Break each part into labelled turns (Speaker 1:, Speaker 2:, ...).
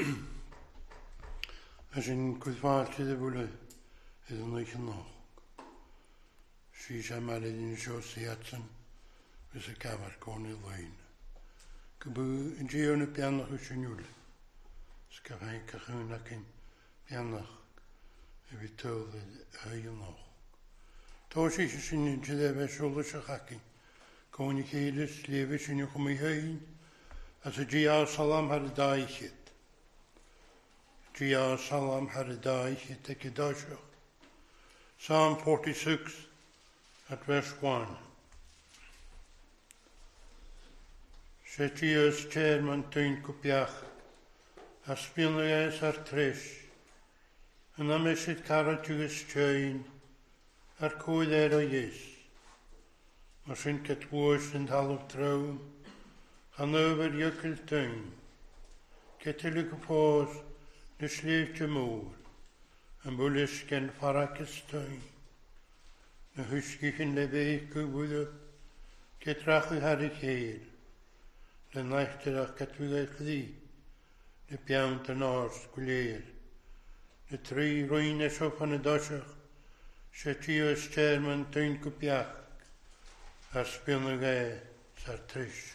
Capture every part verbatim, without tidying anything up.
Speaker 1: As in gwythfarchu de bwle iddyn nhw cynnog. Si eisiau marid yn sio siatsan fys y gafar gôn i lwain. Gybw yn dion y bianach o sianiwl. Sgafhain cachwn ac yn bianach y fi tyl y nog. Tos eisiau sy'n yn dyddefa siol y sychacin. Gôn i cheilys lefi sy'n yw chwm i hyn. As y dia salam har y dau chyd. Dia salam har y dau chyd ac y dasioch. Psalm forty-six at verse one. Setius chairman tuin kupiach. Aspilnees ar trish. Yn amesid caratugus chain. Ar cwyd er o ys. Mas sy'n catwys yn halwg trawn. Han over jökkel tuin. Kettelig pos. Nys leef je moor. Yn bwlys gen farakys tuin. Na hwysgich yn lebeich gwybwyd. Getrach y har y ceir. Le naithter ach catwyd ddi. Le biawnt yn ors gwleir. Le tri rwy'n esof yn y dosiach. Se ti o sterman tuin gwbiach. Ar sbyn y gae sa'r trish.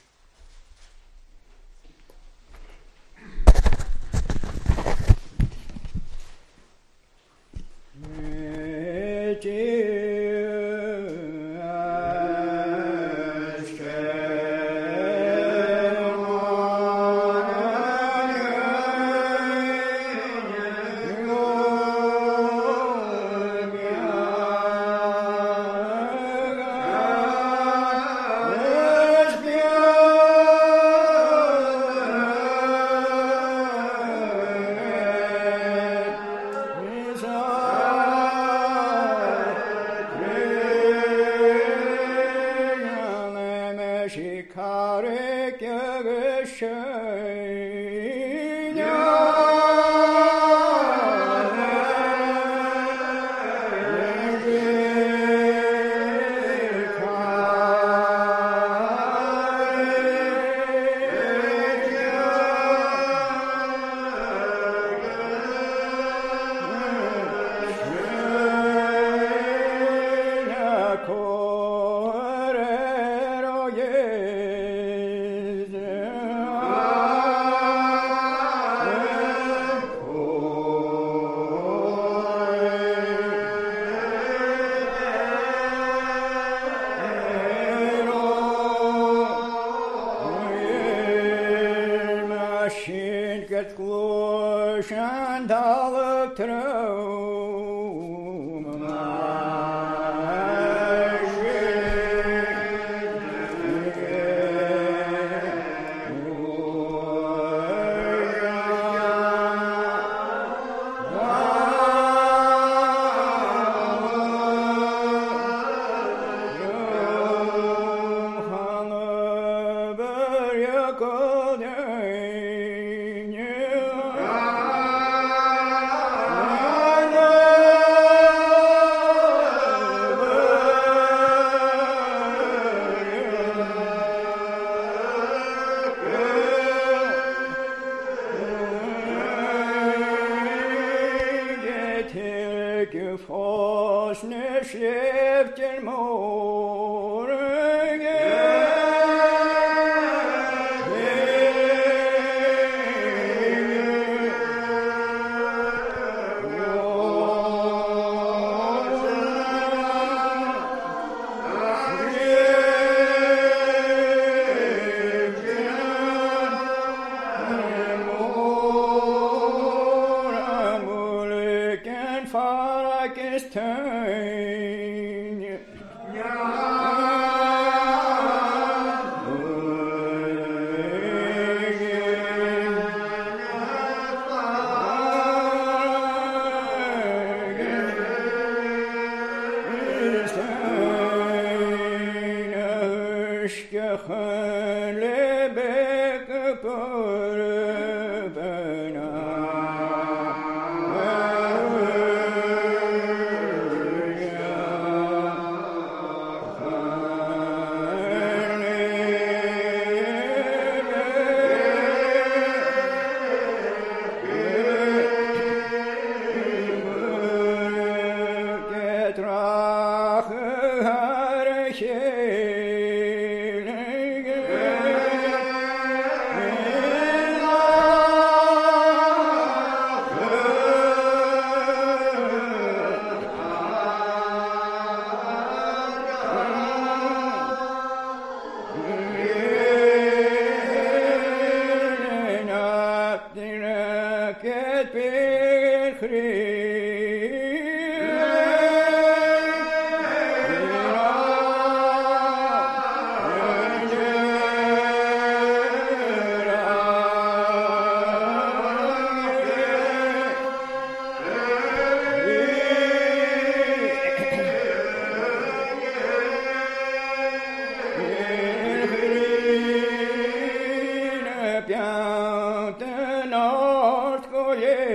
Speaker 2: bjørn norsk og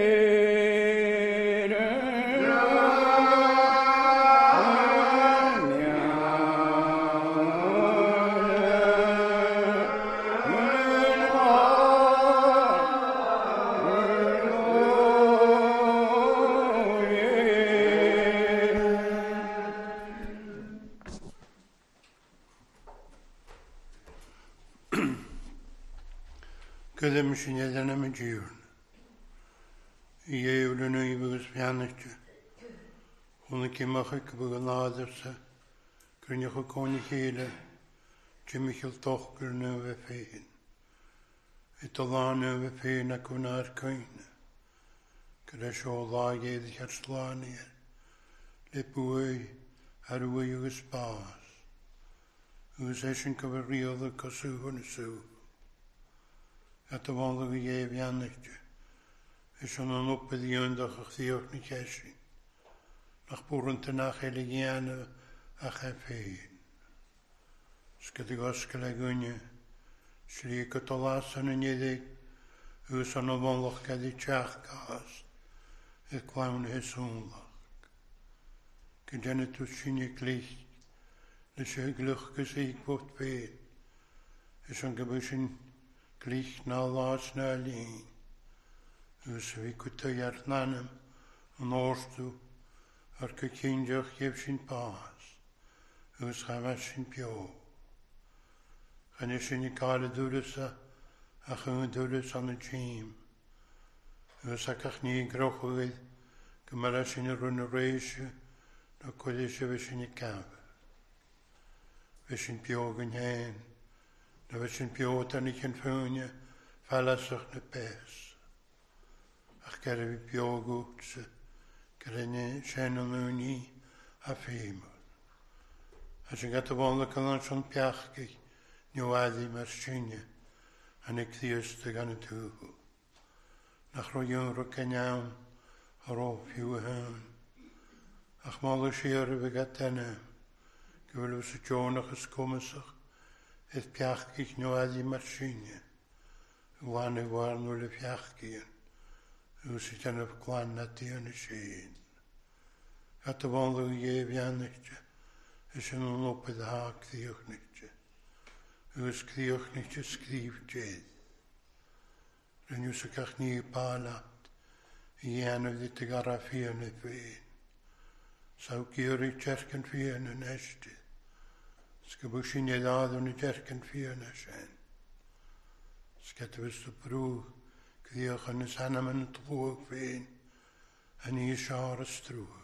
Speaker 2: gjøre.
Speaker 1: Gydym sy'n edrych am y diwrn. I eulyn nhw i bwys pianach. Hwnnw cymach ac bwg yn ladersa. Gryniach o coni chile. Jimichel toch gyrnw fe ffein. I dolanw fe ffein ac hwnna ar coen. Gyda sio lag edrych ar slani'r. Le bwy ar wy yw'r spas. Yw'r eisiau cyfriodd y cosw hwn y sŵ. At y fond o gef iannach. Ys o'n o'n oped i yndach a'ch ddiwch ni cesin. Nach bwrwnt yna chelig ian a chefein. Sgyd y gosgol ag wynnu. Sri gytolas yn yn iedig. Ys o'n o'n fondach gad i tiach gas. Ych glawn hyswnlach. Gyda'n y tŵsin i glich. Lys y glwch gysig bod fein. Ys o'n gybwysyn glich na las na lyn. Ys fi gwtau ar nanam yn orstw ar cycyndiach gef sy'n pas. Ys chafas sy'n pio. Chan ysyn i gael y dwrys a chyn y dwrys an y tîm. Ys ac ach ni grochwydd gymara sy'n y rwn y reisio na gwedysio fe sy'n i gafr. Fe sy'n pio gyn hen. Na fe sy'n biod yn eich yn ffwnia falasach na bes. Ach gyda fi biod gwts gyda ni sen o'n ywni a ffeimol. A sy'n gata fond o gyda'n sy'n piachgych niwaddi mae'r synia yn eich ddiwst gan y tŵgw. Nach roi yw'n rhaid gyniawn ar o ffiw y hyn. Ach mol y sir y fi gata yna. Gyfel ys y jonach ysgwmysach. Edd piachgych niwaddi mae'r synia. Wan y gwarn o'r piachgych. Ys y tan o'r glan na di yn y sy'n. At y fond o gef iannach. Ys yn o'n oped haag ddiwch nich. Ys ddiwch nich sgrif jedd. Ryn ys y gach ni balat. I anaf ddit y gara ffian y ffein. Saw gyr i chercyn ffian yn estydd. Sgybwys sy'n edad o'n y chercyn ffian y sen. Sgydwys y brwg. Gyddiwch yn y sanam yn y tlwg ffein. Yn i siar y strwg.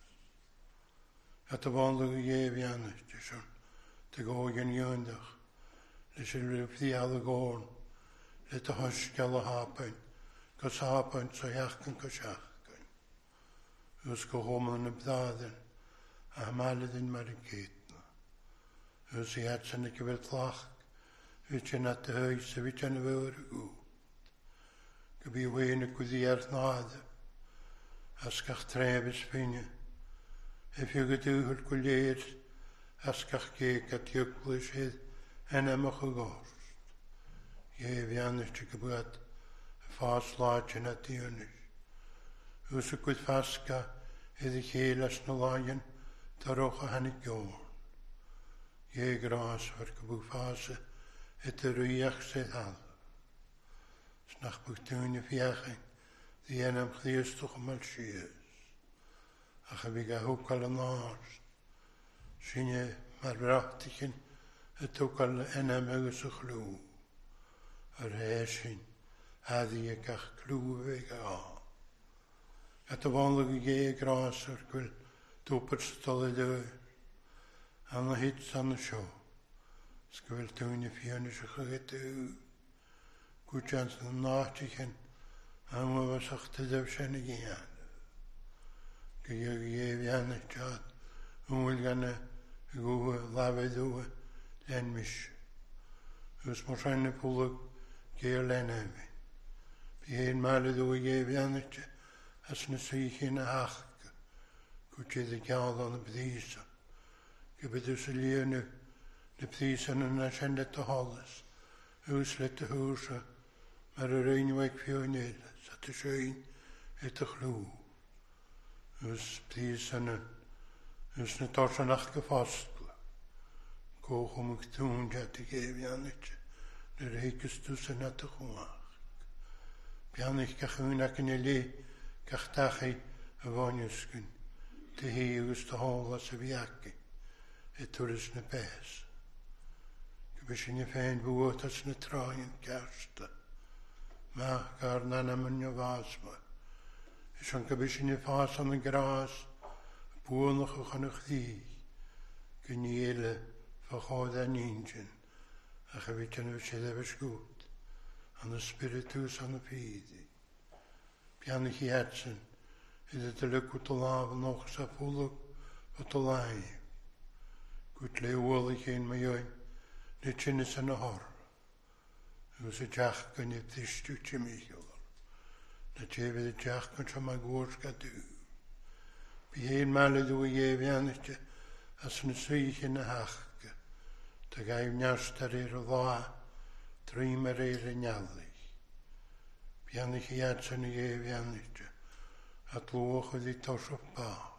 Speaker 1: At y fond o gef iannach. Dyswn. Dy gog yn yndach. Lys y rhyw ddial y gorn. Le dy hosgal o hapain. Gos hapain so iachgan go siachgan. Ys go hom yn y bdadyn. A hamalydyn mar y gyd. Ys i at sy'n y gyfer tlach. Fyt yn at y hys a fyt yn y fawr y gw. Gybi wein y gwyddi ar nad. Asgach trebys ffynia. Ef yw gydwch gwleir. Asgach geg at ywglwys hydd. En amach y gorst. Ie fi annus ti gybwad. Y ffas lad yn at ywnis. Ys y gwyd ffasga. Iddi chael as na laien. Darwch a hannig giorn. Ie gras o'r gybwg ffasa. Et y rwyach sydd hal. Snach bwg dwi'n y fiachyn. Ddi enam chliastwch am al sias. Ach a fi ga hwgal yn ars. Sy'n e mar brachtichyn. Y tŵgal enam agos y chlw. Yr hesyn. Addi e gach clw fe ga. At y fonlwg i ge gras o'r gwyl. Dwpr stol y dwyr. An y hits an y sio. Sgyfel dwi'n y ffion ys ych ag ydw. Gwjans yn nachtig hyn. Am o fasach tydaf sy'n y gian. Gyda gef ian y jad. Ymwyl gan y gwyl lafedd yw len mis. Ys mor rhaen y pwlwg geir len efi. Fi hen malyd yw gef ian y jad. As na sych yn y hach. Gwjyd y gael o'n y bdisa. Gybyd ys y lian y. De prijs en een agenda te holles. Uw slette hoerse. mar yr einweg fionel, sa dy sy'n edrych lw. Ys blis yn y, ys na dorsan ach gyffosgl. Goch om ik toen dat ik even aan het, de reikes tussen het te gemaakt. Bian ik kach hun ak in ele, kach tachi a vonjuskun, te heus te hola se viakke, et toris na pes. Gebis in je fijn woord als na traaien kerste. Ma gar nana mun je wasma. Is an gebis in je faas aan de gras, boenig och an ach die, geniele, vergoed en eentje. En gewit en we zullen we goed. Aan de spiritus aan de pide. Pianig jetsen. Is het de luk uit de laven nog zo voelig wat de lijn. Goed leeuwelig in mijn join. De chinnis aan de hor. En we ze jacht kunnen op die stukje Michel. Dat je weer de jacht kunt van mijn goors gaat doen. Bij een male doe je weer als een zweeg in de haag. Da gaif niastar i'r ddoa, dreimar i'r ynyalig. Biannych i adsan i ef iannig, a glwch oedd i tos o baas.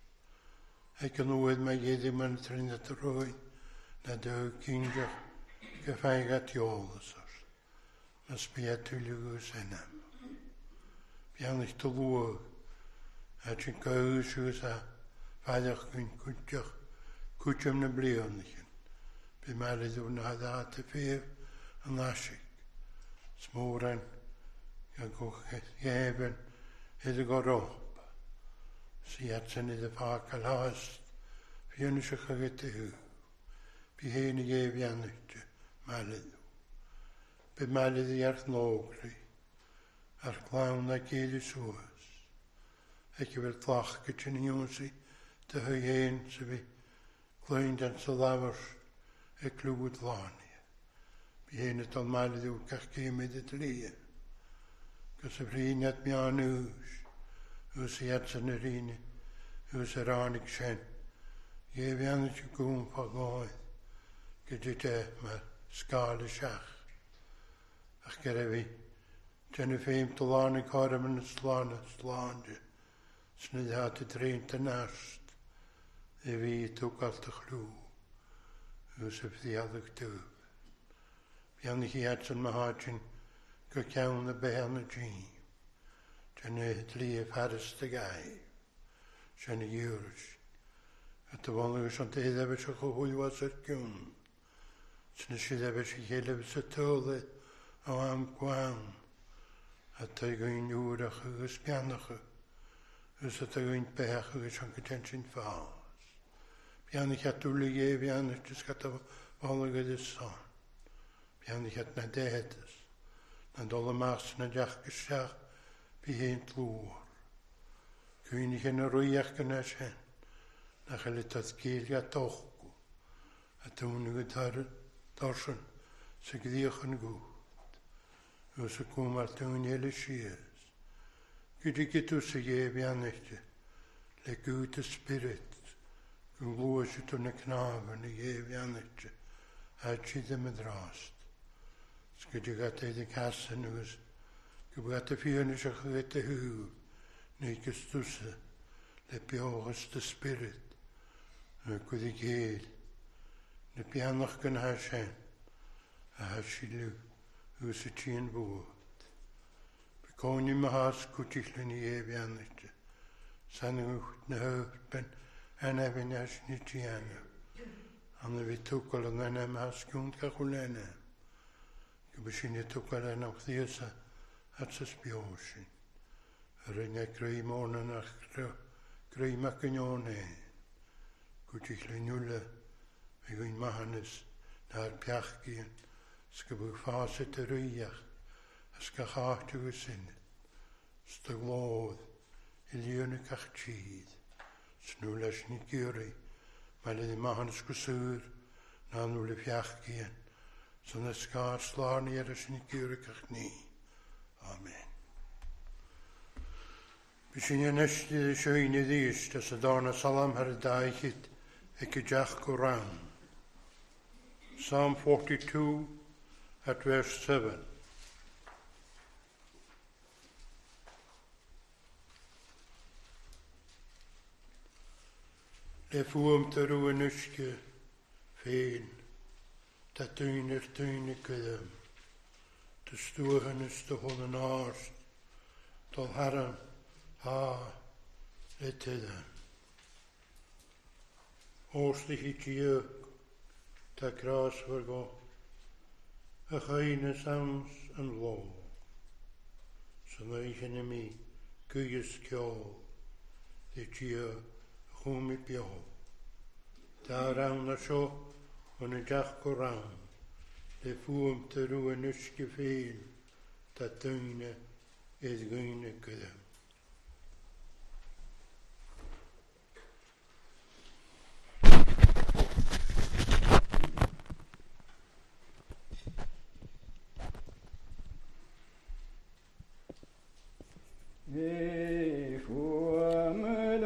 Speaker 1: Ac yn ŵyd mae ieddi ma'n trin at y rwy'n, na dyw gynjach gyffaig at iolas os. Mas biad tyliwys enam. Biannych dy lwg, a ti'n gawys ywys a fadach gwyn cwtioch, cwtiom na blionnych. Be maar is doen na dat te veel en lastig. Smoren, kan ook geven, is het gorop. Zie het zijn in de vakel haast, vier zich gegeten hu. Be heen geef je niet, maar het. Be maar is het echt nodig. Er klaun dat je de soos. Ik heb het lachje in jonsie, te heen, ze be klein dan ze lavers. Ik klwyd lani. Bi hyn het al mael yw gach gymyd y dli. Gos y rhin at mi an ws. Ws i at yn yr un. Ws yr anig sien. Ie fi an ys y gwm pa goedd. Gyda te mae sgal y siach. Ach gyda fi. Ten y ffeim to lan y cor am yn y slan y slan. Snyd hat y dreint y nast. E fi tŵg alt y chlw. Ws y fyddiaddog dŵb. Bian i chi adson ma hadjyn go cawn y behan y jîm. Jan y dli y paris dy gaif. Jan y ywrs. At y fan ywrs ond eid efo sy'n chwhwy was yr gwn. Sy'n sydd efo sy'n chael efo sy'n tôl o am gwawn. At y gwyn ywrach ygys bianach y. Ys at y gwyn bech ygys o'n gyda'n sy'n ffas. Bian ich at uli ge, bian ich dis gata volig ydys son. Bian ich at na dehedes. Na dolle mas na diach gysach, bi heen tlŵr. Gwyn ich yn y rwyach gyna sen. Na chael at geilga dochgw. A dwi'n y gydar dorsan, sy'n gyddiach yn gwyd. Ys y gwm ar dwi'n el y sias. Gyda gydws y ge, bian ich le gwyd y spirit. Gwyn glwys yw dwi'n y knaf yn y gef iannig, a ti ddim yn drast. Sgyddi gata i dy casan ywys, gyda gata fion ysach gata hw, neu gystwsa, le biogas dy spirit, gwyd i gael, na bianach gan hasen, a hasilyw, ywys y ti yn fwyd. Bygoni ma has gwtich lyn i gef iannig, san ywch na hyfd ben, en efyn as ni ti anna. Anna fi tŵgol yn enna mas gwynt ga chwlena. Gybys i ni tŵgol yn o'ch ddiasa at sys biosin. Yr un e greu mônan ach greu mac yn o'n e. Gwyd i'ch le nŵla fe gwyn mahanys na'r piach gian. Sgybwch faset y rwyach as ga chacht yw y synud. Staglodd i liwn y cach chyd. Snŵl as ni gyri, mae le ddim mahan ysgwsŵr, na nŵl y fiach gian. Son y sgar slar ni ar as ni gyri cach ni. Amen. Bysyn yn ysdi y sioen i ddys, das y dorna salam ar y daechyd, ec y jach go rawn. Psalm forty-two at verse seven. le fwm te rwy'n ysgu ffein, ta dyn i'r dyn i gydym, dy stwyn ys dy hwn yn arst, dol haram ha le tydym. Os dy hi diog, ta gras fyr go, a chain y sams yn lo, sy'n eich yn imi gwyys ciol, dy diog chwm i bio. Da rawn a sio, o'n y dach go rawn, le fwm te rwy'n ysgu ffein, ta dyna idd gwyna gydym.
Speaker 2: Vi får med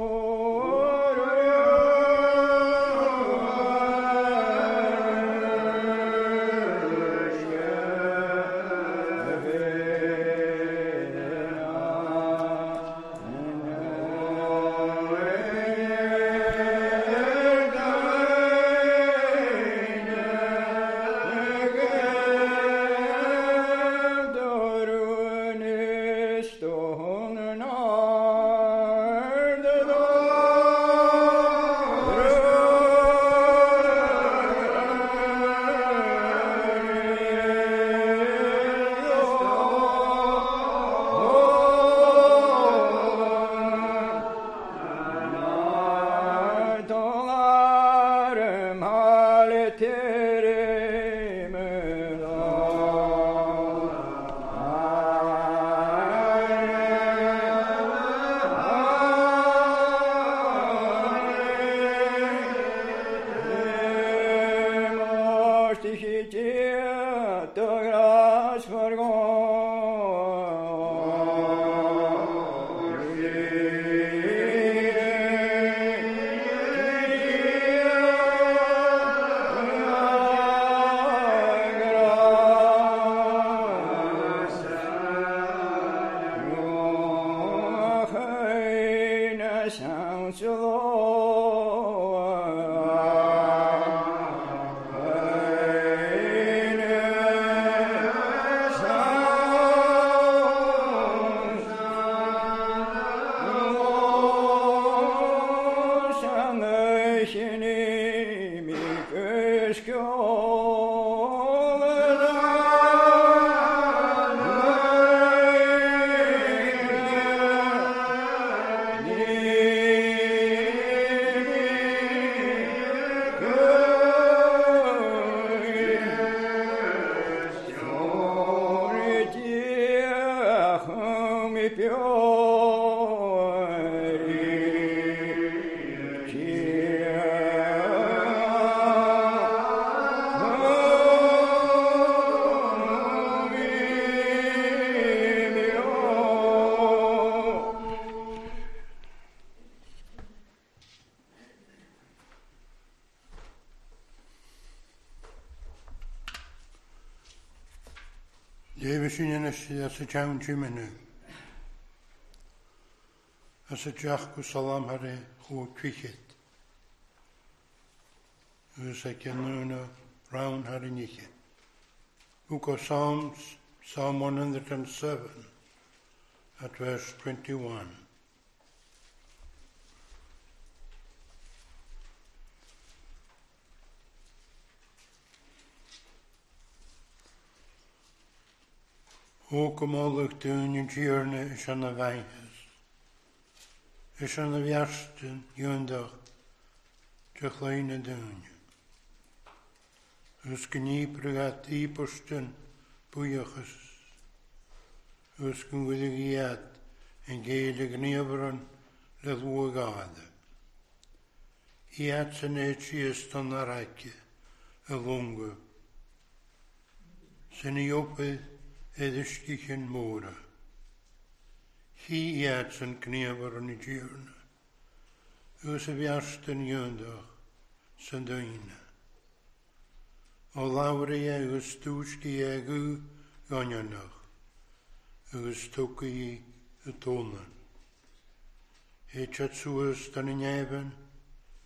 Speaker 1: As y jawn jimenu. As y jach gw salam hare chw twichit. Ys y genwna rawn hare nichit. Book of Psalms, Psalm one hundred seven, at verse twenty-one. O gymolwg dyn yn diwrna is an y fainhas. Is an y fiarstyn ynddoch dychlain y dyn. Ys gynnu brygat i bwstyn bwyachus. Ys gynwydig iad yn gael y gniafron le ddwy gada. Iad sy'n eich i yston ar aci y lwngw. Sy'n i opydd edysgich yn môra. Hi iad sy'n gniafr yn y diwrna. Ys y fiarst yn ynddoch sy'n dwyna. O lawr i ag ys dwysgi ag yw ganyanoch. Ys tŵg i y tonan. Hech at sŵs dan y nefn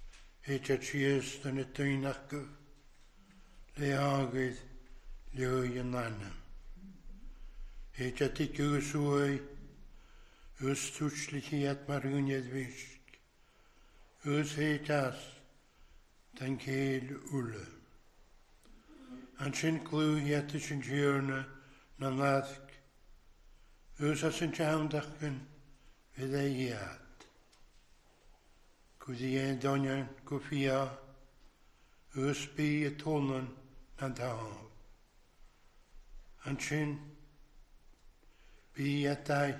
Speaker 1: het at sias dan y dwynach le agyd liwy yn anam. Het at i gyswy ys twyslich i at marwniad wisg. Ys het as dan cael ule. An sy'n glw i at ys yn diwrna na naddg. Ys as yn jaundach yn fydd ei iad. Gwyd i ein donian gwffia, ys bi y tonan na dawr. An sy'n bi a daith,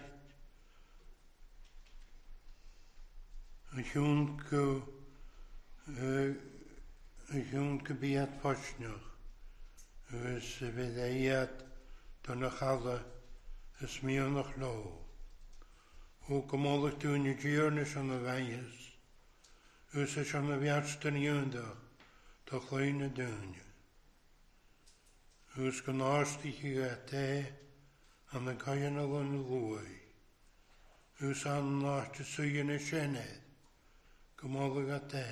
Speaker 1: y llwn go, y llwn go bi at posnioch, ys y fydd ei iad don y chala, ys mi o'n o'ch lo. O gymolwch dwi'n y diwrnys o'n y faias, ys ys o'n y fiarstyn i ynddoch, doch lein y dwi'n. Ys gan arst i chi a te, an y cael yn y lwy. Ys an arst y sy'n y sienedd, gymolwch a te.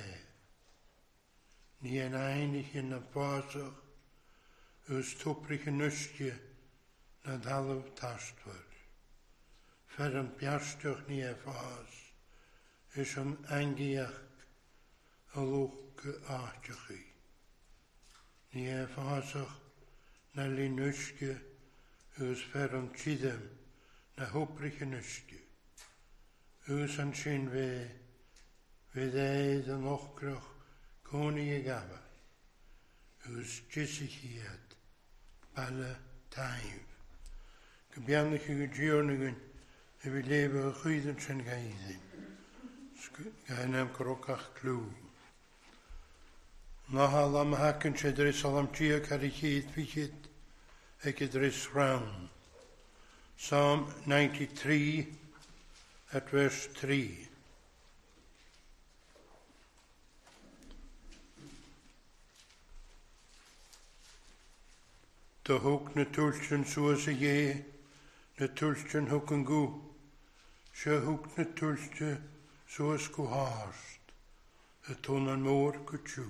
Speaker 1: Ni yn einig yn y ffasach, ys twprich yn ysgio na dalwf tastwyr. Fer yn biarstioch ni e ffas, ys yn angiach y lwch achtioch i. Ni e ffasach na lyn ysgio, ys fer yn tydym na hwbrich yn ysgio. Ys yn sy'n fe, fydd eid yn ochgroch cwni y gafa. Ys jysig i ad, bala taif. Gybiannach i gyddiornagyn, y fi lefo y chwydyn sy'n gaiddyn. Gael am grocach clw. Nahal am hacyn sy'n drys alam tia cari chyd fi chyd ag y drys rawn. Psalm ninety-three at verse three. Da hwg na twlsyn sŵas y ie, na twlsyn hwg yn gw. Sia hwg na twlsyn sŵas gw harst, y tôn an môr gwtw.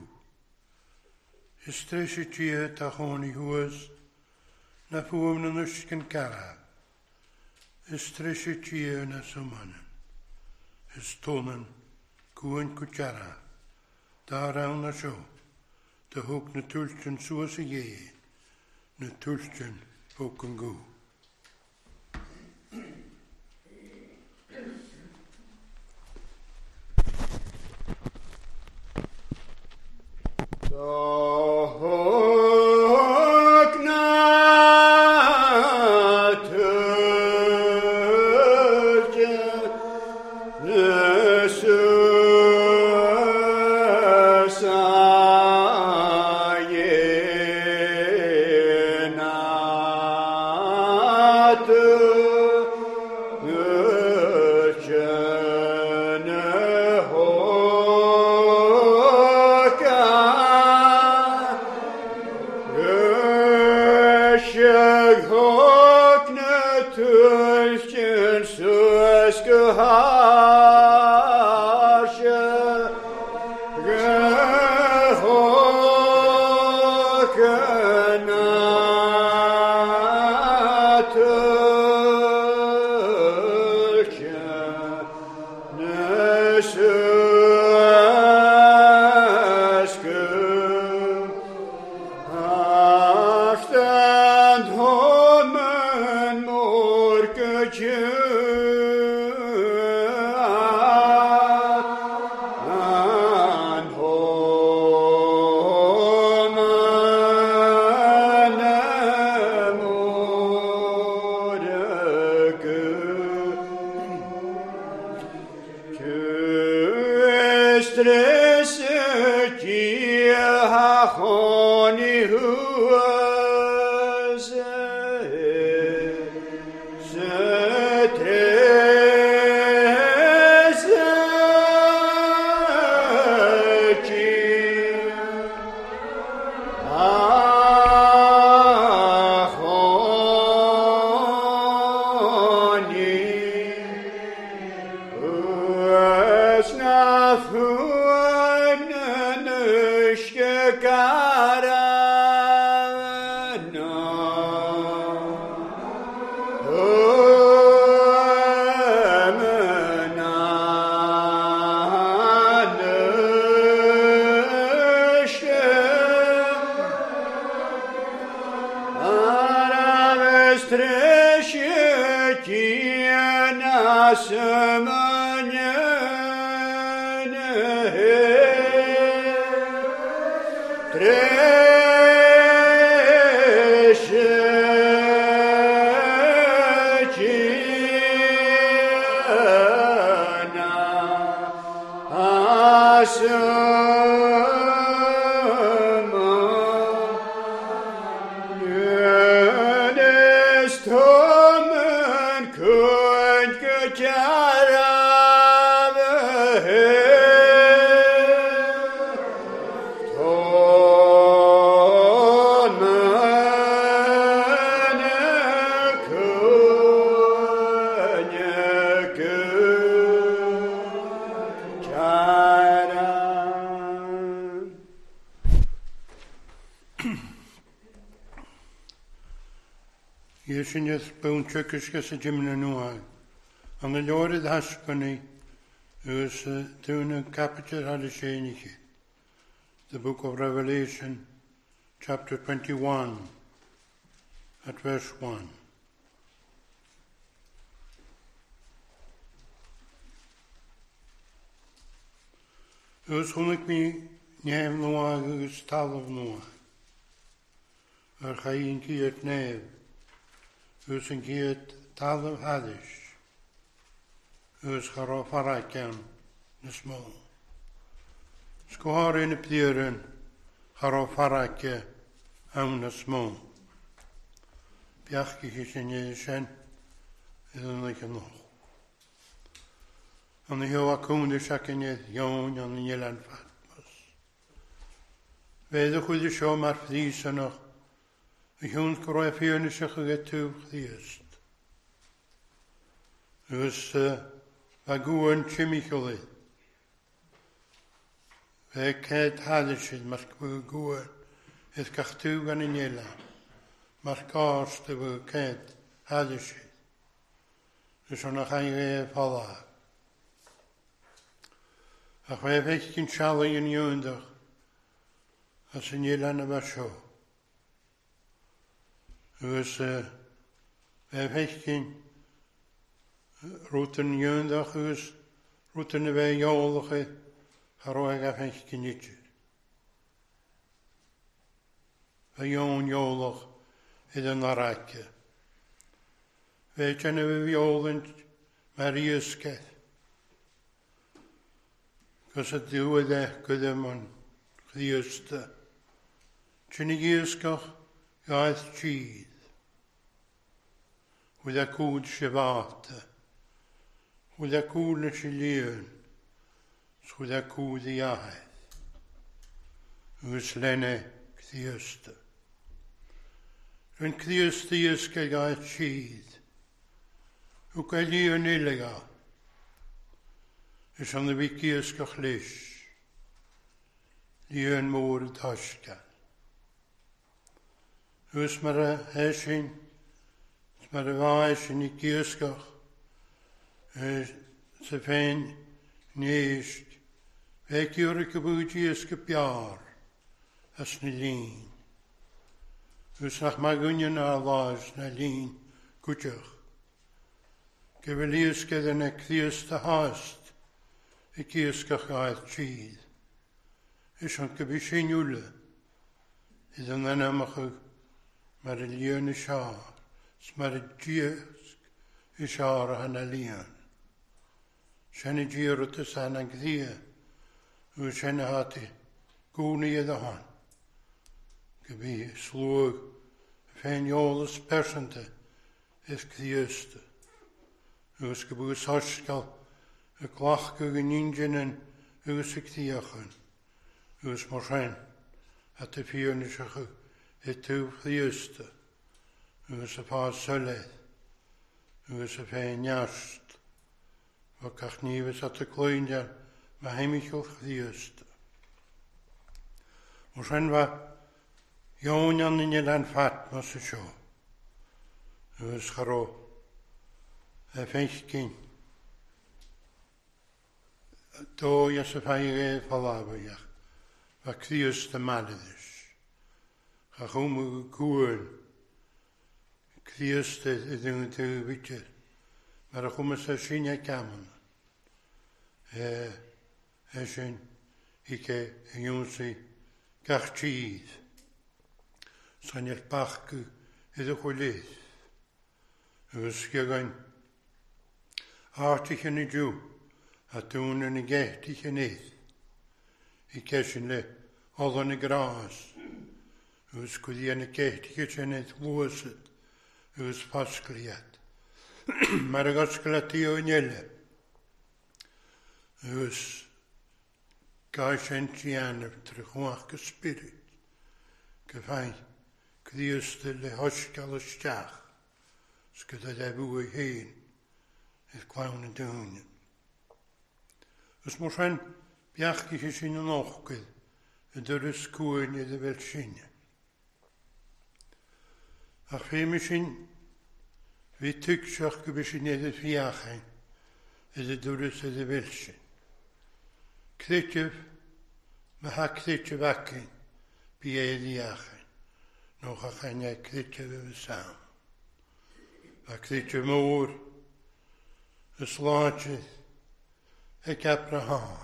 Speaker 1: Ystres y tia ta choni hwys, na ffwm na nysgyn gara. Ystres y tia na symanen, ys tonan gwn gwtjara. Da rawn na sio, da hwg na twlsyn sŵas y ie, na twlsyn hwg yn gw.
Speaker 2: Who Treshetiana Samanyana
Speaker 1: Yeshineth bone churkish gas a jimna nuai. And the Lord of Hashpani is doing a capital Hadisheniki. The book of Revelation, chapter twenty-one, at verse one. Us hunik mi neem nuai us tal of nuai. Er chayin kiet neem. Us yn gyd tal of hadish. Us charo farakian nes mo. Sgwar yn y pdiren charo farakia am nes mo. Biach gych eisiau ni eisiau iddyn nhw'n noch. An y hiw acwn y siaceniad iawn an y nielan fatmos. Fedd y chwyd y sio mar ffdís ynoch. Y hiwn gwroi ffyrn ysych ag etw chdiast. Ys fa gwan chimicholi. Fe ced hadysydd mar gwan ys gachtw gan y niela. Mar gorst y fy ced hadysydd. Ys o'n ach a'i e ffola. Ach fe fech gyn sialau yn iwndach. As y niela na fa sio. Ys fe fech gyn rwtyn iwndach ys rwtyn y fe iolach e harwag a fech gyn itcher. Fe ion iolach idd yn aracau. Fe jan y fe iolent mar i ysgeth. Cos y diwedd e gyda mon chdiusta. Jan i ysgach gaeth chyd. Wydd a cwd sefata. Wydd a cwd na siliwn. Wydd a cwd i ahed. Ys lenne cdiusta. Rwy'n cdiusta i ysgach gaeth chyd. Wy'n gael i yn ilega. Ys ond y fi ysgach lys. Li yn môr y tasgal. Ys mar a hesyn. Ys mar a faes yn i ysgach. Sy ffein neist. Fe gyr y gybwyd i ysgach biar. As na lyn. Ys nach ma gwynion ar las na lyn gwtioch. Gyfel i ysgach yn y cdiast a hast. Y ysgach aeth chyd. Ys ond gybwyd sy'n iwle. Yd yn anamach mar y lion y siar. Ys mar y ysg y siar a hana lion. Sian y gyrwyd y san ang ddia. Ys sian y hati gwni y ddahan. Gybwyd slwg ffein iolus persante ys gdiasta. Ys gybwyd sosgal y glach gyda ninjan yn ys y gdiachan. Ys mor rhain at y ffyrn y siach y tŵf gdiasta. Ys y ffaas syledd. Ys y ffein iast. Fo cach nifys at y glwyndian mae heimichol gdiasta. Mor rhain fa iawn an yn ilan ffat mas y sio. Ys charo y ffeich gyn. Do ys y ffeir e ffalafaiach. Fa cdiast y malydys. Cha chwm y gwyn. Críosta i ddyn nhw wytio. Mae'r chwmys a sy'n ei gamon. E sy'n i ge yng si gach tîd. Sa'n eich bach iddo chwlydd. Ysgiogain artich yn y diw a dŵn yn y gehtich yn eith. I cesyn le oedd yn y gras. Ysgwyddi yn y gehtich yn eith lwysyd. Ys pasgliad. Mae'r gosglati o'n iele. Ys gael sentian y trechwach gysbirit. Gyfai cdiwstyl le hosgal y stiach. Sgyda defw ei hyn, eith glawn y dŵn. Ys mor rhan biach gych sy'n yn ochgydd, y dyrys cwyn iddo fel sy'n. Ach fe mi sy'n fi tygsioch gyda sy'n edrych fiachain, iddo dyrys iddo fel sy'n. Cddytyf, mae ha cddytyf acyn, bi edrych iachain, noch ach ania cddytyf y sam. Ac ddyti mwr y sladydd ag Abraham.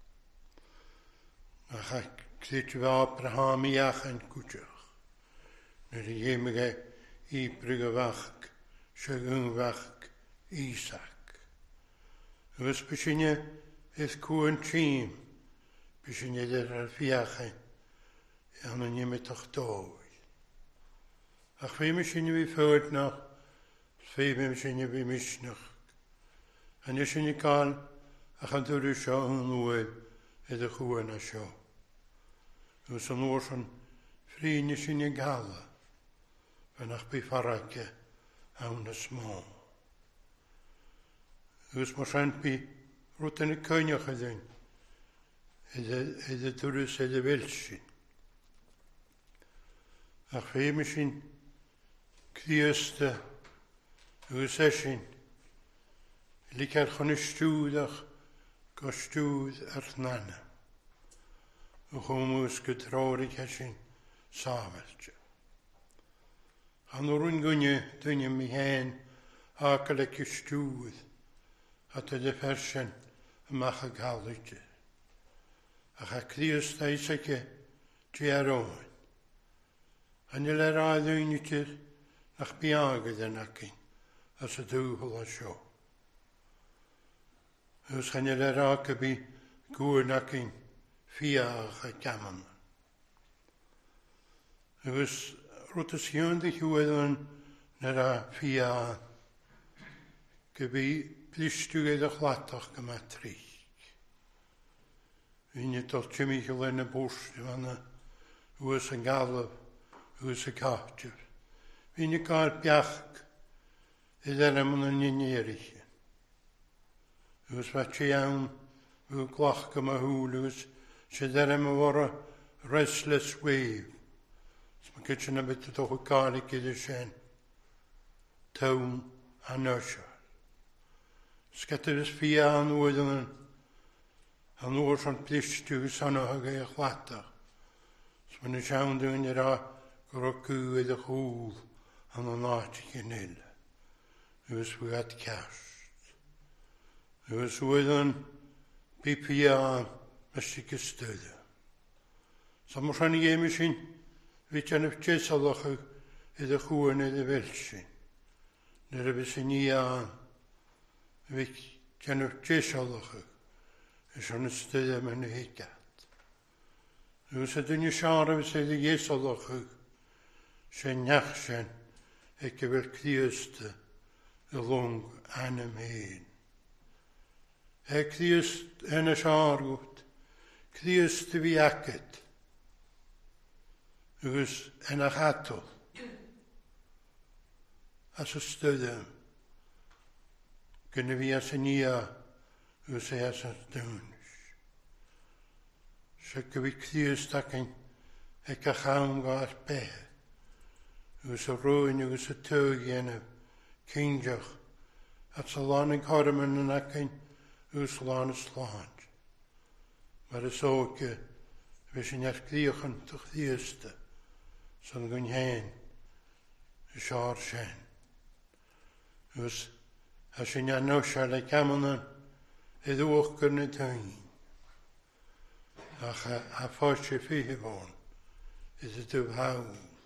Speaker 1: Ac ddyti fe Abraham i achan gwtioch. Nyr i ymig i bryg o fach, sy'n yngfach Isaac. Ys bysynia eith cwyn tîm, bysynia dyr ar fiachan, an yn ymig o'ch doi. Ac fe mysynia fi ffwyd nach, Fébim sy'n i fi misnach. A nes sy'n i gael a chan dwyr sio yn ŵyd edrych chwyn a sio. Ys yn o'r sy'n ffrin nes sy'n i gael. Fan ach by ffarage awn y små. Ys mor sy'n by rwt yn y cynioch ydyn. Edrych dwyr edrych fel sy'n. Ach fébim sy'n cdiösta Ys esyn, licar chwn ystwydach go stwyd ar nana. O chwmwys gytrorig esyn safelt. Han o'r gwynnu dyn mi hen ac alec ystwyd at y defersyn y mach a galwyd. Ach ac ddios da isaque ti ar oen. Han il er addwyn i tyr nach biagyd yn acyn. As y dŵhol a sio. Ys chan il er ac y bi gwyn ac un fiach a gamon. Ys rwt ys hiwn ddech hwyd yn nyr a fiach gybi blistw gyda chlatach gyma trich. Fy'n i dod Jimmy Hill yn y bwrs yma ys yn galaf, ys y cartiof. Fy'n i gael biach Ydyn am yn yn erich. Ys fa ti iawn yw glach gyma hwyl ys sydd am y restless wave. Ys mae gyda'n y beth o'ch o gael i gyda sy'n tawn a nysio. Ys gyda ys fia an oedd yn an o'r sy'n blistw ys anna hag eich lata. Ys mae'n siawn dwi'n i'r a gyrogw edrych hwyl an o'n artig yn illa. Ys wyd cast. Ys wyd yn B P A mysig ystod. So mor rhan i emi sy'n fyt yn y jesalach iddo chwyn iddo fel sy'n. Nyr y bys yn i a fyt yn y jesalach ys yn ystod am yn y higat. Ys ydyn ni siarad fys iddo jesalach sy'n nach sy'n ec fel cdiwst y lwng anam hyn. E cdiwst yn y siargwt, cdiwst y fi acet, ys yn ach atol, as ystydym, gyda fi as yn ia, ys e as ystydymys. Se gyda cdiwst ac yn ec a chawn gael beth, ys y rwy'n ys y tyg yn y Cynjoch, at sa lan yn corymyn yn acyn ys lan y slant. Mae'r ysog fe sy'n ergdiwch yn tych ddiwsta, sy'n gwyn hen y siar sien. Ys a sy'n anno siarad y camon idd o'ch gyrna dyn. Ach a ffos y ffih fôn idd y dyf hawl.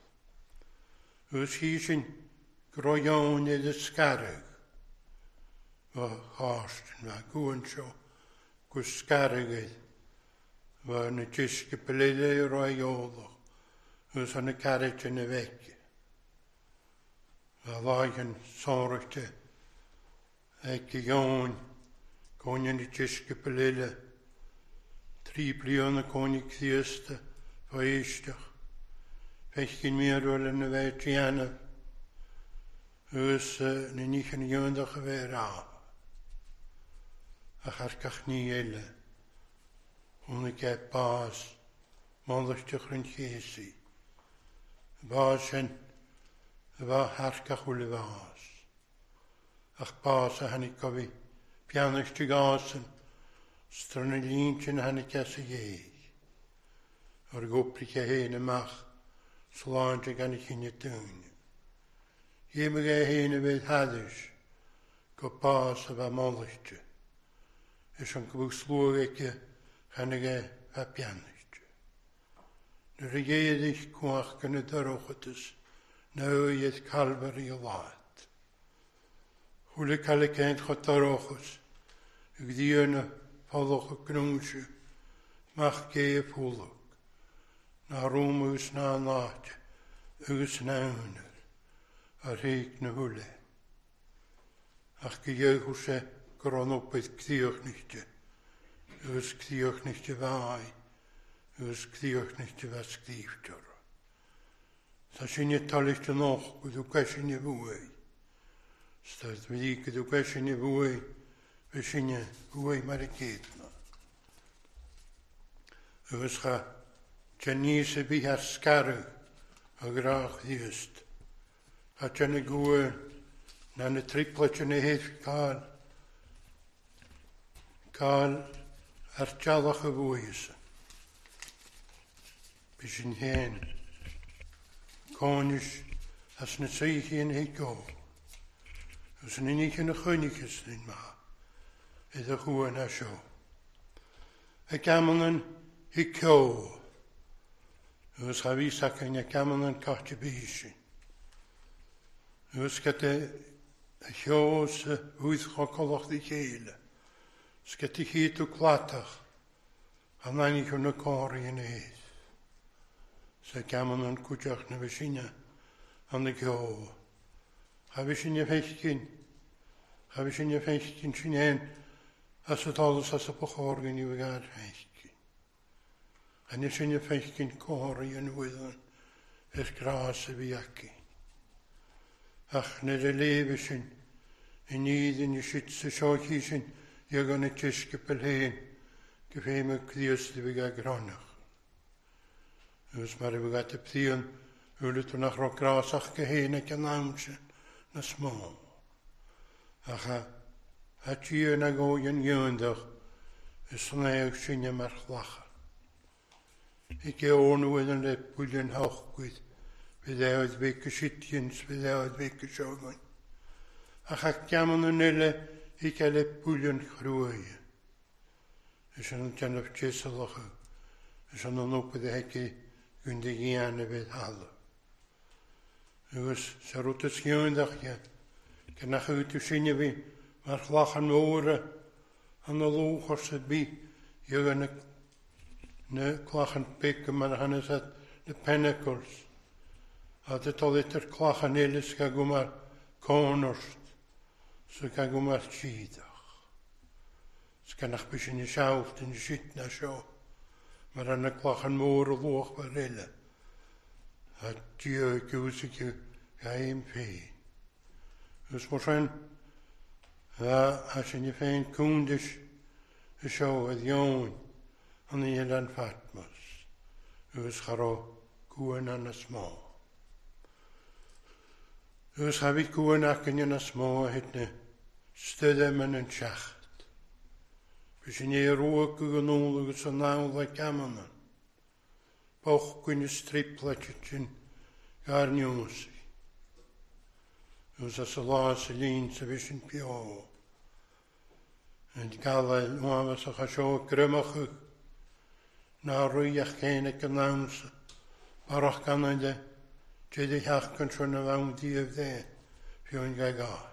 Speaker 1: Ys hi sy'n groion idd y sgarag. Fo chorstyn fa gwn sio gwrs sgarag idd. Fo yn y gysgu bylile i roi oddach. Ys yn y carreg yn y feg. Fo ddau yn sorgte ag i gwn gwn yn y gysgu bylile. Tri blion y gwn i cthiasta fo eistach. Fechgyn mi ar ôl yn y fe trianaf. Ys yn unig yn yndach y fe ra. Ach arcach ni ele. Hwn y geb bas. Moddysdach yn chesi. Bas yn y fa harcach wyl y fas. Ach bas a hannig gofi pianach dy gasen. Stryn y lint yn hannig as y ieg. O'r gwplich a hen ymach. Slant ag annig yn y dyn. Iem ag a hen y fydd haddys. Go bas a fa moddysdach. Ys yn gwbl slwag ag a hannig a fa pianach. Nyr y geidych gwach gan y darochotys. Now yet Calvary a lot. Hwle cael y cent chod darochos. Ag ddion y ffollwch y gnwnsio. Mach ge y pwlwg. Na rwm ys na nat. Ys na unar. Ar heig na hwle. Ach gygeich hwse gronopedd gddiwch nichte. Ys gddiwch nichte fai. Ys gddiwch nichte fa sgriftor. Sa sy'n y talich yn och, gwyd o gwesyn i fwy. Stad wedi gwyd o gwesyn i fwy, fe sy'n y fwy mar y gyd na. Ys cha, tjan nis y bi ar sgarw, a grach ddiwst. A tjan y gwy, na'n y triplet yn y hedd cael, cael ar jalach y fwy ysyn. Be sy'n hen. Cónis as na tsaich yn hei go. Ys yn unig yn y chwnig ys yn ma. Ydych hwn a sio. Y gamon yn hi cio. Ys ha fi sac yn y gamon yn cach y bysyn. Ys gyda y chios y wyth chocolach di cheile. Ys gyda chyd o glatach. A na'n ich yn y cori yn eith. Sa gamon yn cwtach na fysyna an y gio. Ha fysyna fechgyn. Ha fysyna fechgyn sy'n ein as y dolus as y bwchorgyn i wygad fechgyn. A nes yna fechgyn cori yn wyddon ys gras y fi aki. Ach nid y lef ysyn y nid yn y sydd sy sioch ysyn yag yn y tisgybel hen gyfeim y cdios y fi gael gronach. Ys mae'r efo gata pthion ywyd o'n achro grasach geheen ac yn amsyn na smó. Ach a a tîn ag o yn yndach ys yn eich sy'n ym ar chlacha. I ge o'n wyd yn le bwylyn hawchgwydd fydd eoedd fe gysydians fydd eoedd fe gysiogon. Ach ac gamon yn ele i gael e bwylyn chrwy. Ys yn janaf jesalach ys yn o'n opad e hegi Gwnd i gian y fydd halw. Ys sa rwt ys gyndach ia. Gynach yw't yw sy'n i fi. Mae'r chlach yn mwr yn y lwch o'r sydd bi. Yw yn y chlach yn big yma'n hanes at y penacles. A dy tolit yr chlach yn elus gag yma'r conorst. So gag yma'r chidach. Sgynach bys yn y siawft yn y sydd na sio. Mae'r anna clach yn môr o lwch fel ele. A dio gwys i gyw gaim ffein. Ys mor rhan, a sy'n i ffein cwndys y sio y ddion yn ei elan Fatmos. Ys charo gwen anna smó. Ys hafi gwen ac yn anna smó hydna stydem yn yn siach. Fys yn ei rwag y gynwlwg ys yn nawl a gamon. Boch gwyn y striplet yn garniwsi. Ws as y las y lyn sy'n fysyn pio. Yn gael uafas o'ch a sio grymach yw. Na rwy a'ch cain ac yn lawns. Barach gan ydy. Jedi hach gan trwy'n y lawn di yf dde. Fio'n gael gael.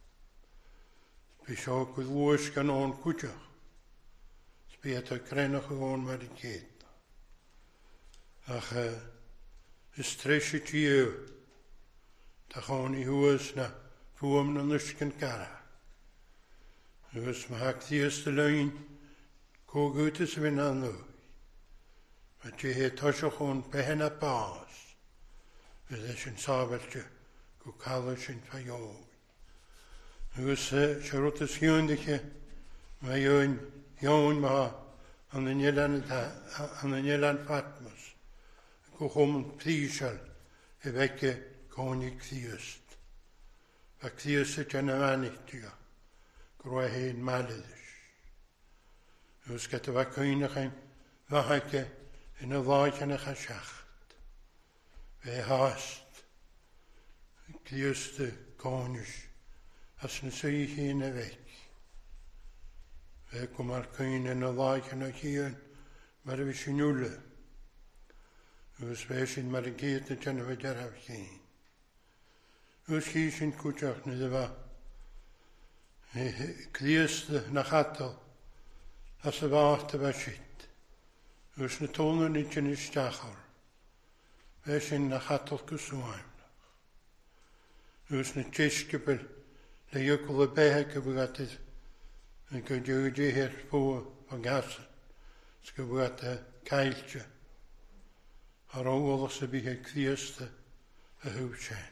Speaker 1: By sio gwylwys gan o'n cwtioch. Sbiad o grenach o o'n mar i gyd. Ach ystreisio ti yw. Dach o'n i hwys na fwym na nysgyn gara. Hwys ma hag ddias dy lyn. Cwgwtys fy'n anw. Mae ti he tosioch o'n behen a bas. Fydd eich yn safell ti. Gw cael eich yn ffaiog. Hwys siarwt ys hiwn ddech e. Mae yw'n hiwn ma an y nielan fatmas. Gwch o'n plisal. E fecke konig ddiast. Fa ddiast eich yn afanig ti o. Grwa hen malydys. Hwys gata fa cwynach ein fahake yn y ddoed yn eich asiacht. Fe hast. Ddiast y konig. As yn sy'n hyn y fec. Fe gwmar cwyn yn y ddoed yn eich hun. Mae'r fi sy'n ywle. Hwys fe sy'n mae'r gyd yn tyn y fe deraf hyn. Hwys chi sy'n cwtioch na ddefa. Cliast na chatal. As y fath y fa sydd. Hwys na tónan i tyn y stachor. Fe sy'n na chatal gwswaim. Hwys na tisgybel. Le ywgl y beheg y bwygatydd. Yn gwydiwyd i her ffw o gasan. Sgwyd y caeltio. Ar ôl os y bydd cliast y hwysien.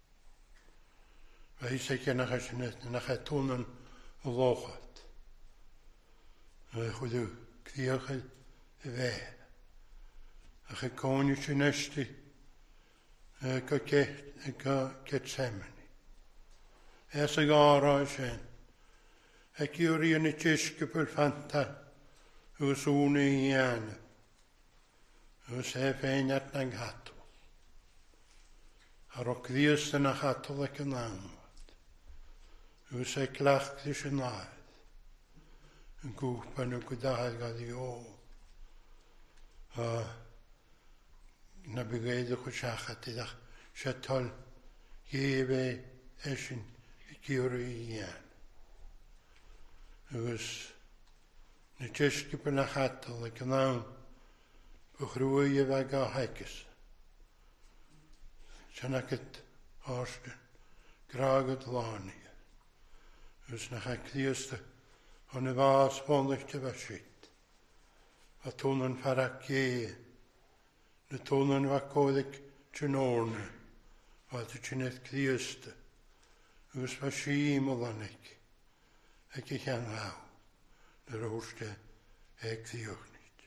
Speaker 1: Fe is eich yn achas yn eithaf, yn achas tónan o lochad. Fe chwydw cliach y fe. Ach y goni sy'n esti, go get semeni. Es y gara sy'n. Ac yw'r un y tisgybl ffanta, hwys ŵn i ian. Hwys e ffeinat na'n gatol. Ar o gddiast yn a gatol ac yn anwad. Hwys e glach ddys yn laedd. Yn gwpan o gwydahad gael i o. Na bygeid o'ch o siachat idach siatol iefe esyn i gyr i ian. Hwys na tisgybl a gatol ac yn anwad. Bwchrwy y fag o haigys. Sy'n agyd orsdyn. Gragod lani. Hwys na chag ddiast o'n y fas bonnych dy fa sydd. A tónan ffarag ie. Na tónan fa coedig tyn orna. A dy tynedd ddiast. Hwys fa sîm o lanig. Ac eich an faw. Na'r orsdy eg ddiwch.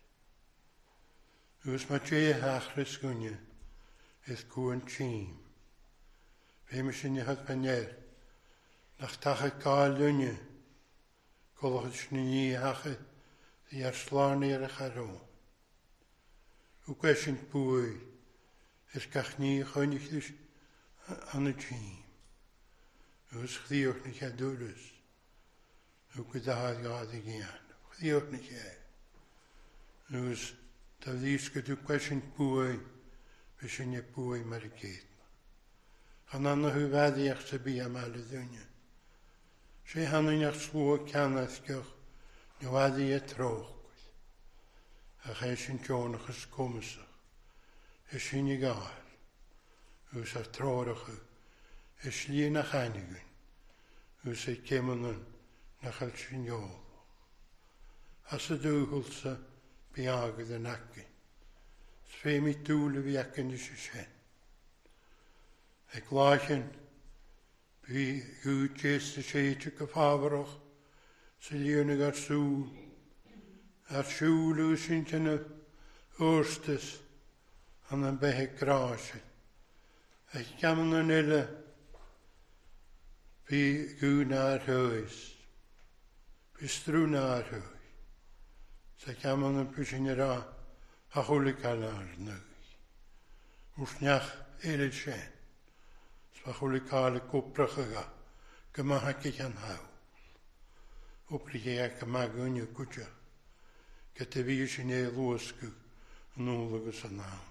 Speaker 1: Hwys mae tre hachrys gwnia, eith gwy'n tîm. Fe mi sy'n ychad penyer, nach tach y gael dynia, golwch ys ni hachyd, ddi ar slan i'r eich ar o. Hw gwesyn bwy, ys gach ni chwynig ddys an y tîm. Hwys chdiwch ni cha dwrys, hw gydahad gad i gian, chdiwch ni cha. Hwys da ddys gyda gwesyn bwy, fe sy'n y bwy mar y gyd. Han anna hw faddi a'ch sybi am al y ddwnia. Se hanyn a'ch slw canath gych, ni waddi y troch. A chai sy'n jo'n a'ch ysgwmsach. E sy'n i gael. Hwys a'ch trorach yw. E slyn a'ch anigyn. Hwys a'ch cemyn na chael sy'n iol. As y dwhwlsa, biagad yn acyn. Sfe mi dŵl y fi acyn ys y sen. E glachyn, bi gwyd jes y seitio gyffafarach, sy'n liwnig ar sŵl, ar sŵl yw sy'n tyn y wrstys, an yn behe grasyn. E gamon yn ila, bi gwyd na'r hwys, bi strw na'r hwys. Sa gamon yn pwysyn i'r a, a chwlig al ar nwy. Wrth niach eilid sen. Sfachuli cael y gwbrach yga, gymahag ich an haw. Oprig eich gymagwn yw gwtio, gyda fi sy'n ei lwysgu yn ôl yn naw.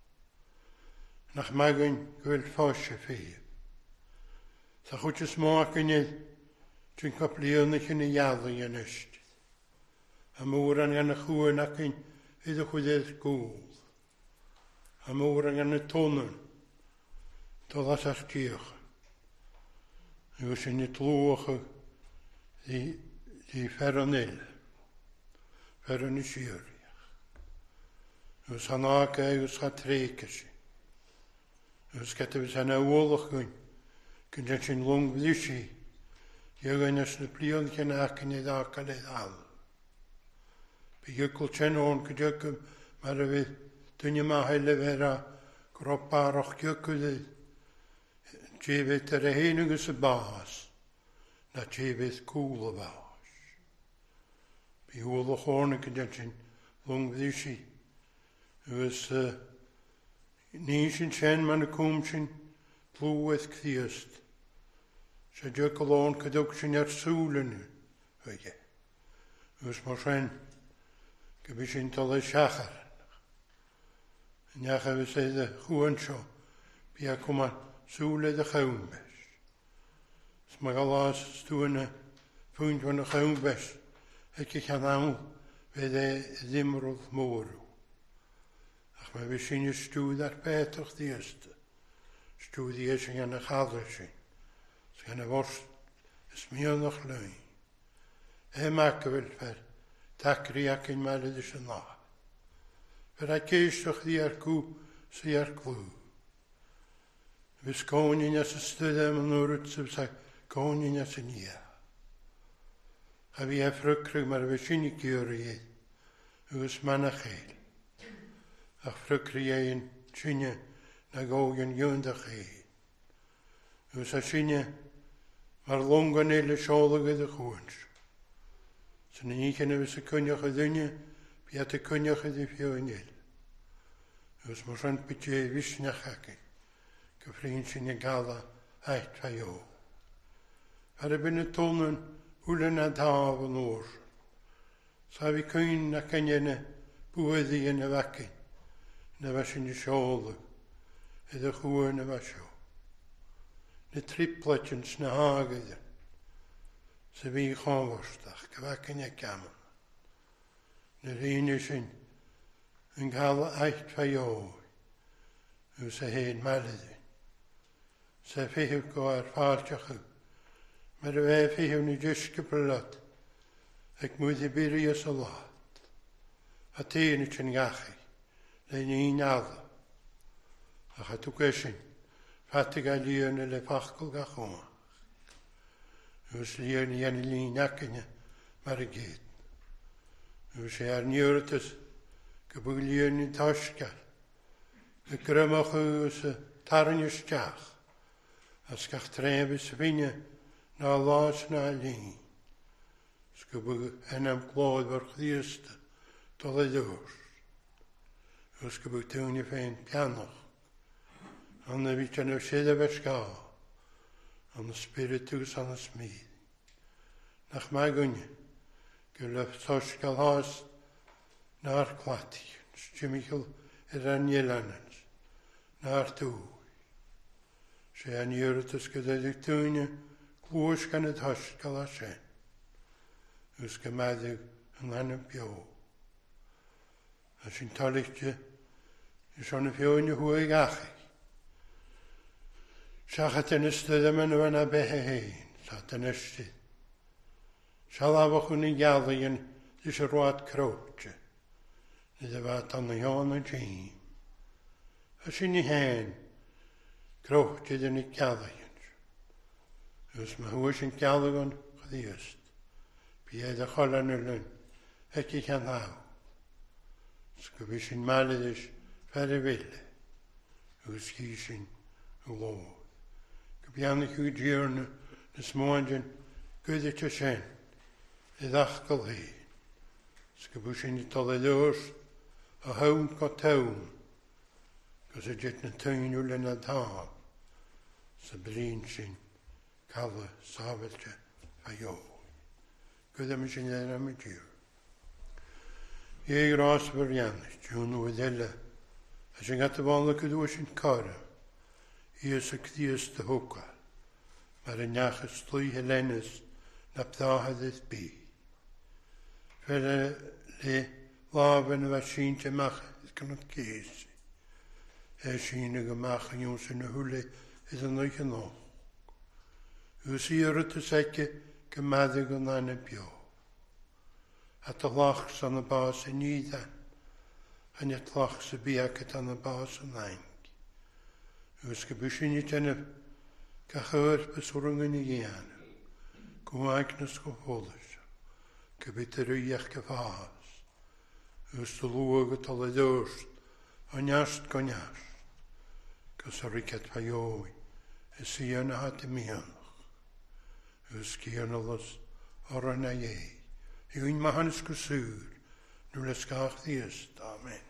Speaker 1: Nach magwn gwyl ffos y ffeir. Sa chwtio smog yn ei, dwi'n coplion eich yn ei iaddu yn ysd. A mwr an gan y chwyn ac yn iddo chwydydd gŵl. A mwr an gan y tonyn, dolas a'ch diolch. Yw sy'n ei tlwch di, di feronil, feron i siwriach. Yw sa'n aga yw sa'n treig ysyn. Yw sgeta fi sa'n awolach gwyn, gyda sy'n lwng flysi, yw yn ys na blion gen ac yn ei ddacol ei ddal. By ygl chen o'n gyda gym, mae'r fydd dyn yma heile fer a grob barach gyda Jefyd yr ein ygys y bas, na jefyd cwl y bas. By hwyl o chorn gyda sy'n lwng flysi, ys ni sy'n chen ma'n y cwm sy'n blwydd cthiast. Sa ygl o'n cydwg sy'n ar sŵl yn yw. Ys mor sy'n gyda sy'n tol y siachar. Niach a fys eid y chwan sio, bi a cwman sŵl eid y chawn bes. Ys mae gael as stwyn y ffwynt fan y chawn bes, ac eich anaw fydd e ddim roedd mwrw. Ach mae fys sy'n y stwyd ar betach ddiast. Stwyd i eisiau gan y chadr sy'n. Ys gan y fors ysmion o'ch lwy. E mag y fel fer, tacri ac yn malyd ysyn na. Fer a ceiswch ddi ar gw sy ar glw. Fys gawnin as y stydem yn wrwyd sy'n sa gawnin as yn ia. A fi e ffrygryg mae'r fys sy'n i gyr i eid. Ys man a chael. Ach ffrygryg ein sy'n na gawin yw'n da chael. Ys a sy'n mae'r longan eil y siolag ydy chwans. Sy'n ni cyn y fys y cynioch y ddynnu, bi at y cynioch ydy fio'n eil. Ys mor rhan bydde fys na chagin. Gyffrin sy'n ei gael ait fa io. Ar y byn y tonyn hwlen a daf yn o'r. Sa fi cyn ac yn yna bwyddi yn y facin. Na fa sy'n y siol. Ydych chwyn y fa sio. Na triplet yn sna hag ydyn. Sa fi chofostach gyfacin y gaman. Na rhain sy'n yn cael ait fa io. Yw sa hen malydyn. Sa ffehiw go ar ffaltiach yw. Mae'r fe ffehiw ni dysgu brylad. Ac mwyd i biri ys o lad. A tyn y chyn gachu. Le'n un adda. Ach a tw gysyn. Fatig a lion y le ffachgol gach oma. Ys lion i an y lun ac yna. Mae'r gyd. Ys e ar niwrtys. Gybwg lion i tosgar. Y grymach ys tarn ys jach. As gach trefus fyny na las na lyn. Sgybwg enam glod fawr chdiast dol y dwrs. Sgybwg tyw'n i ffein pianoch. Anna fi chan o sydd y fesga. Anna spiritus anna smyd. Nach mae gwni. Gylaf tos gael has na'r clati. Stimichol yr anielannans. Na'r dŵ. Se an ywrtys gyda ddych tŵn glwys gan y tos gael a sen. Ys gymaddig yn an y bio. A sy'n tolich ti ys o'n y bio yn y hwy gachu. Sachat yn ystod yma yn fan a behe hein. Sat yn ystod. Salafach yn y gaddu yn ys y rwad crwtio. Nid y fat an y hion y jyn. A sy'n i hen. Crwch ti dyn i gadda yns. Ys mae hwys yn gadda gan chdiast. Bi eid a cholan y lyn. Ec i chan ddaw. Sgwbi sy'n malyd ys fer y fyle. Ys gi sy'n lod. Gwybi anna chw diwrn ys mwandyn gwydi ti sen. I ddachgal hi. Sgwbi sy'n i tol y ddwrs. A hawn go tawn. Gos y jyt na tyn yw'n a dab. sa brín sin calla sábailte a jó. Gwyd am sy'n edrych am y diw. Ie gros fyr ianis, diwn o edella, a sy'n gata bonla cydw sy'n cara, i ys y cdias dy hwca, mae'r yniachas tlwy Helenes na pdahadys bi. Fel le lafen y fa sy'n te mach gan o'r gesi, e sy'n y gymach yn yw'n sy'n y hwle iddyn nhw'n yn och. Ys i yrwyd y seke gymaddig o'n an y bio. At y lach san y bas yn idan, yn y tlach sy'n biag at an y bas yn ang. Ys gybwysyn i ten y gachwyr byswrwng yn i gian. Gwag nes gwfolus, gybyt yr uiach gyfas. Ys dy lwag y tol y dwrst, o'n iast goniast. Gys yr ricat pa ioi, ys i yn y hat y mianach. Ys gyr nolus o'r yna ie. Yw'n mahanus gwsŵr, nhw'n ysgach ddiast. Amen.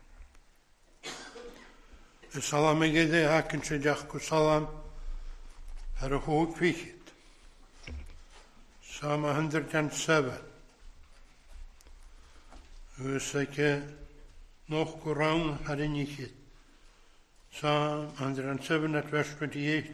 Speaker 1: Y salam y gydde ac yn sediach gw salam ar y hwg fichyd. Psalm one hundred seven. Ys ag noch gwrawn ar y nichyd. Psalm one hundred seven at verse twenty-eight.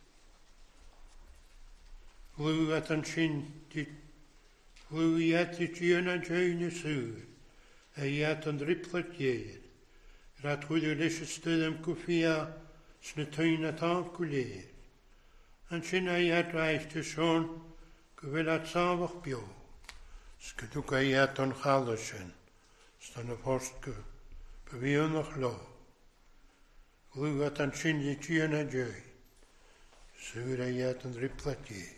Speaker 1: Glw at an sin, glw i at i dion a joen y sŵr, a i at an riplat geir, rad hwyl y leis y styd am gwffia, sy'n y tyn at af gwleir. An sin a i at raich dy sion, gyfel at safach bio, sgydwg a i at an chalasyn, stan y post go, byfion o'ch lo. Glw at an sin i dion a joen, sŵr a i at an riplat geir.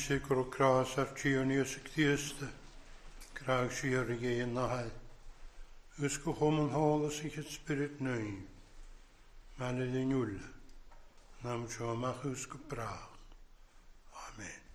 Speaker 1: sig o'r gras ar tiwn i ysg ddiasta. Graag siar i gein nahal. Ysg o hom yn hol ys i'ch spirit nwy. Mal y ddyn yw'r. Nam tro mach ysg o brach. Amen.